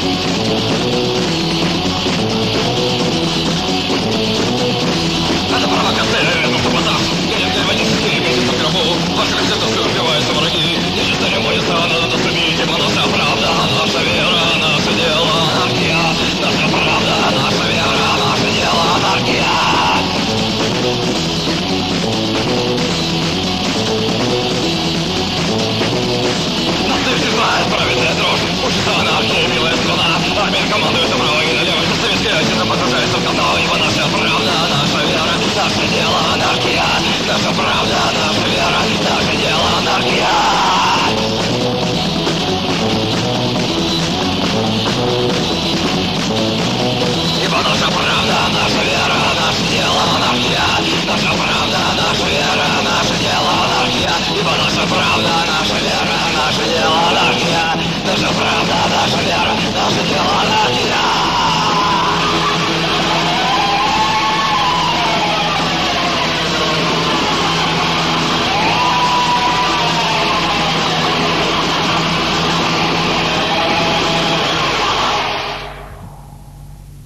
Это провокация, это саботаж. Я не гальванические месяцы в гробу. Ваши концепты убиваются враги. Нечистая моется, надо сумить. Ибо наша правда, наша вера, наше дело, анархия. Наша правда, наша вера, наше дело, анархия. Нас не знает праведная дрожь. Учится анархия, милая страна. Армия командует направо и налево. Советский отец погружается в говно. Ибо наша правда, наша вера, наше дело, анархия. Наша правда, наша вера.